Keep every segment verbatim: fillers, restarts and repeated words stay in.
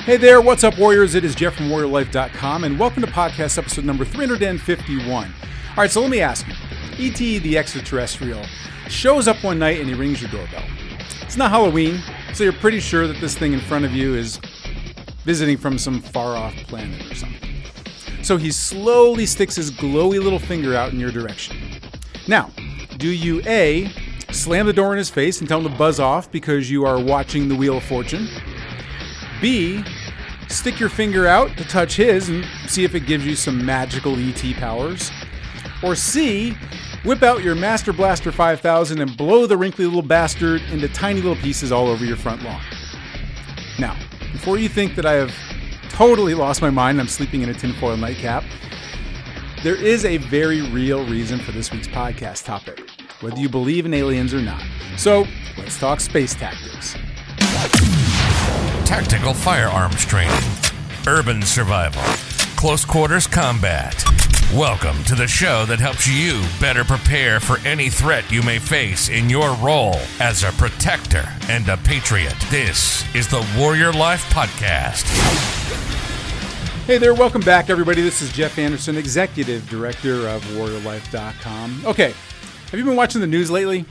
Hey there, what's up, Warriors? It is Jeff from Warrior Life dot com, and welcome to podcast episode number three hundred fifty-one. All right, so let me ask you. E T the extraterrestrial shows up one night and he rings your doorbell. It's not Halloween, so you're pretty sure that this thing in front of you is visiting from some far-off planet or something. So he slowly sticks his glowy little finger out in your direction. Now, do you A, slam the door in his face and tell him to buzz off because you are watching the Wheel of Fortune? B, stick your finger out to touch his and see if it gives you some magical E T powers? Or C, whip out your Master Blaster five thousand and blow the wrinkly little bastard into tiny little pieces all over your front lawn? Now, before you think that I have totally lost my mind and I'm sleeping in a tinfoil nightcap, there is a very real reason for this week's podcast topic, whether you believe in aliens or not. So, let's talk space tactics. Tactical firearms training, urban survival, close quarters combat. Welcome to the show that helps you better prepare for any threat you may face in your role as a protector and a patriot. This is the Warrior Life Podcast. Hey there, welcome back, everybody. This is Jeff Anderson, Executive Director of Warrior Life dot com. Okay, have you been watching the news lately?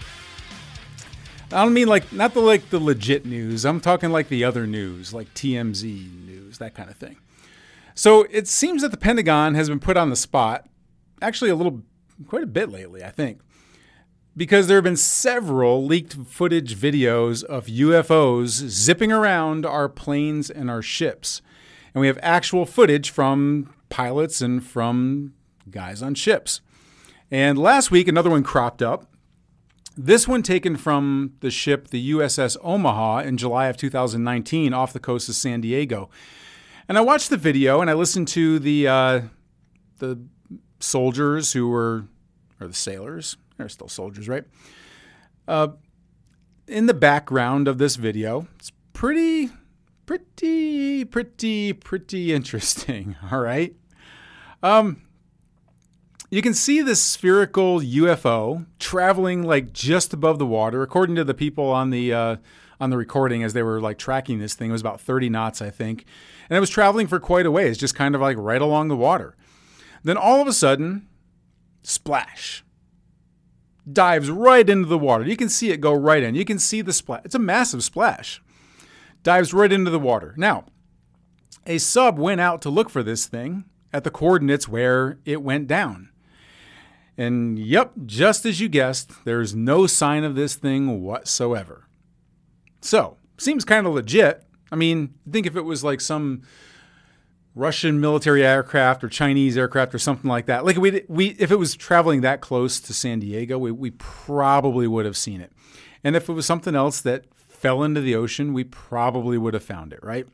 I don't mean like, not the like the legit news. I'm talking like the other news, like T M Z news, that kind of thing. So it seems that the Pentagon has been put on the spot, actually a little, quite a bit lately, I think, because there have been several leaked footage videos of U F Os zipping around our planes and our ships. And we have actual footage from pilots and from guys on ships. And last week, another one cropped up. This one taken from the ship, the U S S Omaha, in July of two thousand nineteen off the coast of San Diego. And I watched the video and I listened to the uh, the soldiers who were, or the sailors, they're still soldiers, right? Uh, in the background of this video, it's pretty, pretty, pretty, pretty interesting, all right? Um... You can see this spherical U F O traveling like just above the water. According to the people on the uh, on the recording as they were like tracking this thing, it was about thirty knots, I think. And it was traveling for quite a ways, just kind of like right along the water. Then all of a sudden, splash. Dives right into the water. You can see it go right in. You can see the splash. It's a massive splash. Dives right into the water. Now, a sub went out to look for this thing at the coordinates where it went down. And yep, just as you guessed, there's no sign of this thing whatsoever. So, seems kind of legit. I mean, think if it was like some Russian military aircraft or Chinese aircraft or something like that. Like we, we, if it was traveling that close to San Diego, we, we probably would have seen it. And if it was something else that fell into the ocean, we probably would have found it, right?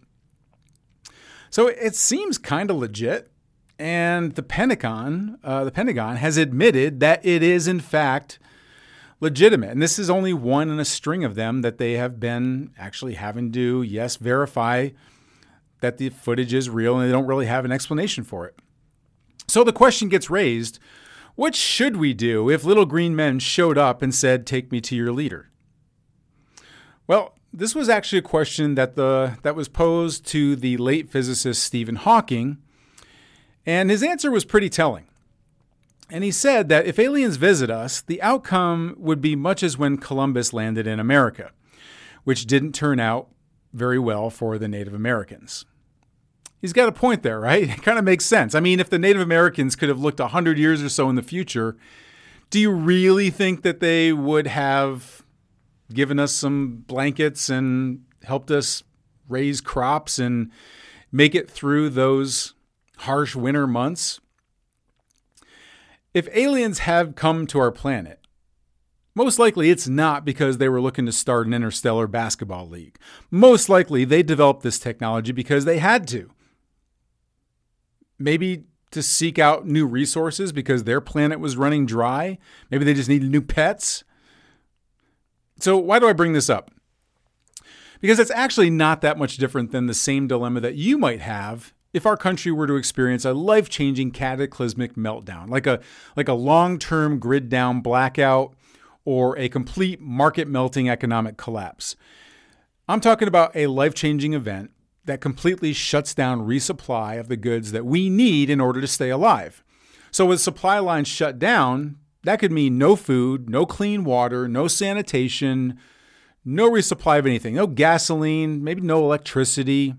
So it seems kind of legit. And the Pentagon, uh, the Pentagon has admitted that it is, in fact, legitimate. And this is only one in a string of them that they have been actually having to, yes, verify that the footage is real, and they don't really have an explanation for it. So the question gets raised, what should we do if little green men showed up and said, "Take me to your leader"? Well, this was actually a question that the that was posed to the late physicist Stephen Hawking. And his answer was pretty telling. And he said that if aliens visit us, the outcome would be much as when Columbus landed in America, which didn't turn out very well for the Native Americans. He's got a point there, right? It kind of makes sense. I mean, if the Native Americans could have looked one hundred years or so in the future, do you really think that they would have given us some blankets and helped us raise crops and make it through those harsh winter months? If aliens have come to our planet, most likely it's not because they were looking to start an interstellar basketball league. Most likely they developed this technology because they had to. Maybe to seek out new resources because their planet was running dry. Maybe they just needed new pets. So why do I bring this up? Because it's actually not that much different than the same dilemma that you might have if our country were to experience a life-changing cataclysmic meltdown, like a like a long-term grid-down blackout or a complete market-melting economic collapse. I'm talking about a life-changing event that completely shuts down resupply of the goods that we need in order to stay alive. So with supply lines shut down, that could mean no food, no clean water, no sanitation, no resupply of anything, no gasoline, maybe no electricity,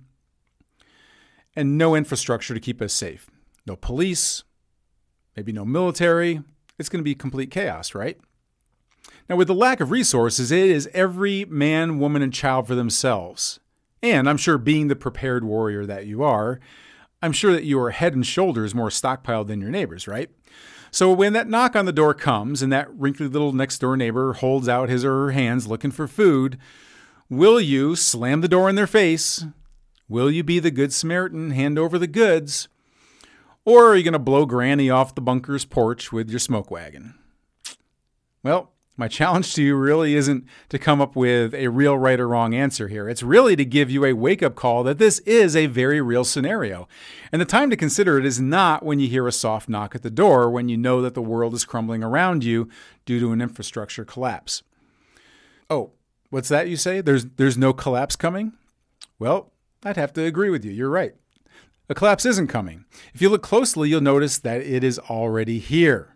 and no infrastructure to keep us safe. No police, maybe no military. It's going to be complete chaos, right? Now, with the lack of resources, it is every man, woman, and child for themselves. And I'm sure being the prepared warrior that you are, I'm sure that you are head and shoulders more stockpiled than your neighbors, right? So when that knock on the door comes and that wrinkly little next door neighbor holds out his or her hands looking for food, will you slam the door in their face? Will you be the good Samaritan, hand over the goods? Or are you going to blow Granny off the bunker's porch with your smoke wagon? Well, my challenge to you really isn't to come up with a real right or wrong answer here. It's really to give you a wake-up call that this is a very real scenario. And the time to consider it is not when you hear a soft knock at the door, when you know that the world is crumbling around you due to an infrastructure collapse. Oh, what's that you say? There's there's no collapse coming? Well, I'd have to agree with you. You're right. A collapse isn't coming. If you look closely, you'll notice that it is already here.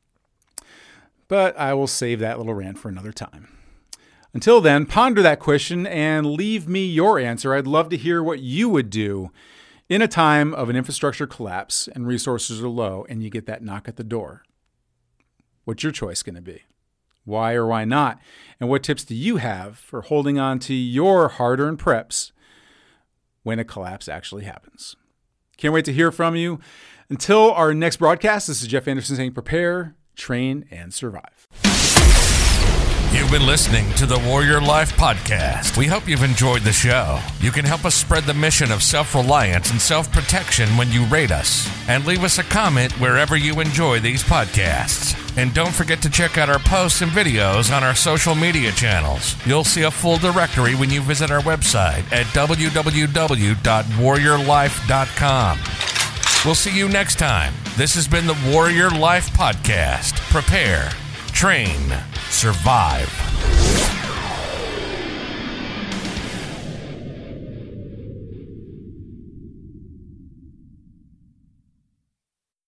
But I will save that little rant for another time. Until then, ponder that question and leave me your answer. I'd love to hear what you would do in a time of an infrastructure collapse and resources are low and you get that knock at the door. What's your choice going to be? Why or why not? And what tips do you have for holding on to your hard-earned preps when a collapse actually happens? Can't wait to hear from you. Until our next broadcast, this is Jeff Anderson saying prepare, train, and survive. You've been listening to the Warrior Life Podcast. We hope you've enjoyed the show. You can help us spread the mission of self-reliance and self-protection when you rate us. And leave us a comment wherever you enjoy these podcasts. And don't forget to check out our posts and videos on our social media channels. You'll see a full directory when you visit our website at w w w dot warrior life dot com. We'll see you next time. This has been the Warrior Life Podcast. Prepare, train, survive.